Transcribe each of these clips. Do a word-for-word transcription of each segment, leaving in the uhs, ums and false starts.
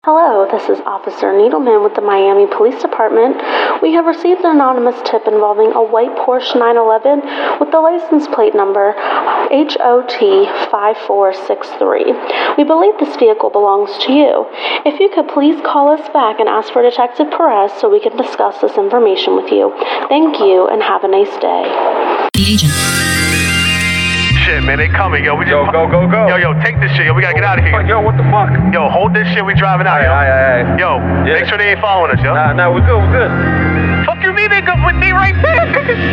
Hello, this is Officer Needleman with the Miami Police Department. We have received an anonymous tip involving a white Porsche nine eleven with the license plate number H O T five four six three. We believe this vehicle belongs to you. If you could please call us back and ask for Detective Perez so we can discuss this information with you. Thank you and have a nice day. The agent. Shit, man, they coming, yo. We just Yo, go, go, go. Yo, yo, take this shit, yo. We gotta get out of here. Yo, what the fuck? Yo, hold this shit. We driving out, Aye, yo. aye, aye. Yo, Yeah. make sure they ain't following us, yo. Nah, nah, we're good, we're good. Fuck you, mean they good with me right there?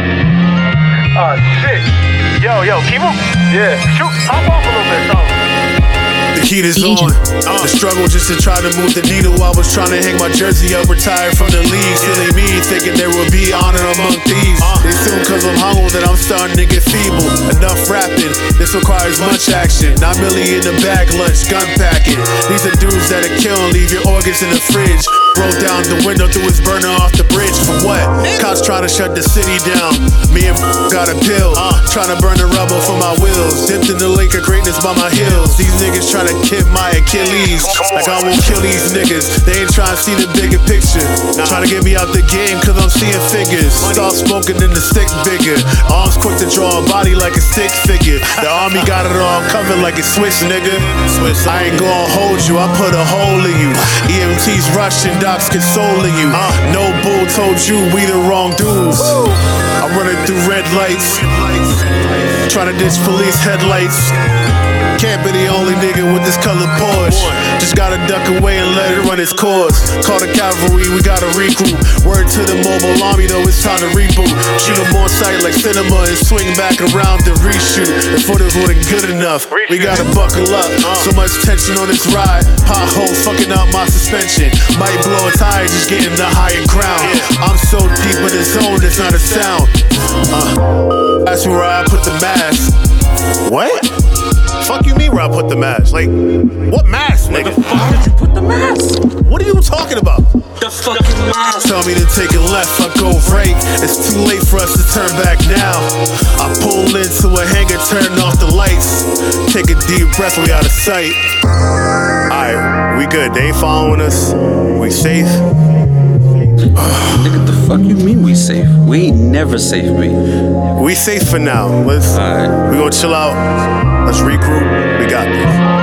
Oh, shit. Yo, yo, keep them. Yeah. Shoot, hop off a little bit, so. The heat is The on. agent. Uh, the struggle just to try to move the needle. I was trying to hang my jersey up, retired from the league. Silly me, thinking there would be honor among thieves. They assume cause I'm humble that I'm starting to get feeble. Enough rapping, this requires much action. Not merely in the bag lunch, gun packing. These are dudes that'll kill and leave your organs in the fridge. Roll down the window through his burner off the bridge. For what? Cops trying to shut the city down. Me and got a pill. Uh, trying to burn the rubber for my wheels. Dipped in the lake of greatness by my heels. These niggas trying to kill my Achilles. Like I won't kill these niggas. They ain't trying to see the bigger picture. Trying to get me out the game cause I'm seeing figures. Start smoking in the stick bigger. Arms quick to draw a body like a stick figure. The army got it all covered like a Swiss nigga. I ain't gonna hold you, I put a hole in you. E M Ts rushing, docs consoling you. No bull told you we the wrong dudes. I'm running through red lights, trying to ditch police headlights. Can't be the only nigga with this colored Porsche. Just gotta duck away and let it run its course. Call the cavalry, we gotta regroup. Word to the mobile army, though it's time to reboot. Shoot them on sight like cinema and swing back around to reshoot. The footage wasn't good enough, we gotta buckle up. So much tension on this ride, potholes fucking up my suspension. Might blow a tire, just getting the higher ground. I'm so deep in the zone, it's not a sound. Uh, that's where I put the mask. What? Fuck you mean where I put the mask? Like, what mask, nigga? Where the fuck did you put the mask? What are you talking about? The fucking mask. Tell me to take a left, I go right. It's too late for us to turn back now. I pull into a hangar, turn off the lights. Take a deep breath, we out of sight. Alright, we good. They ain't following us. We safe. Nigga, the fuck you mean we safe? We ain't never safe, B. We safe for now. Let's. Alright. We gonna chill out. Let's regroup. We got this.